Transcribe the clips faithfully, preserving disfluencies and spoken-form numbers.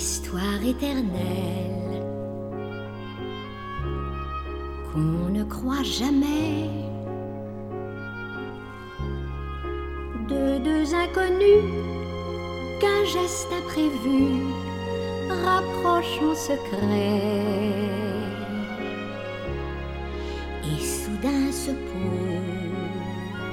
l'histoire éternelle qu'on ne croit jamais, de deux inconnus qu'un geste imprévu rapproche en secret et soudain se pose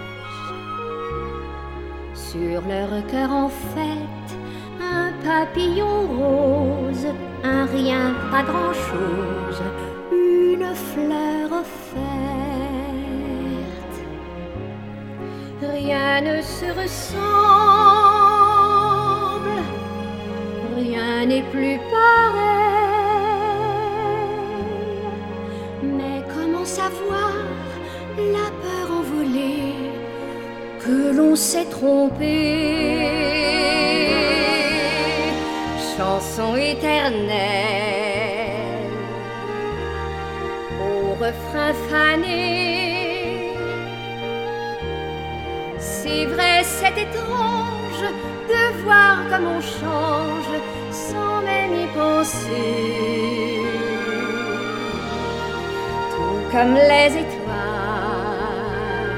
sur leur cœur en fête. Un papillon rose, un rien, pas grand-chose, une fleur offerte. Rien ne se ressemble, rien n'est plus pareil. Mais comment savoir la peur envolée que l'on s'est trompé? Chanson éternelle au refrain fané. C'est vrai, c'est étrange de voir comme on change sans même y penser. Tout comme les étoiles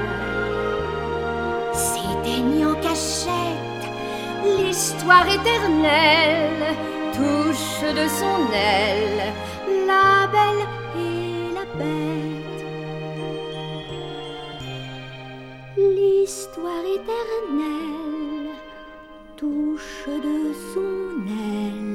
s'éteignent en cachette, l'histoire éternelle touche de son aile la belle et la bête. L'histoire éternelle touche de son aile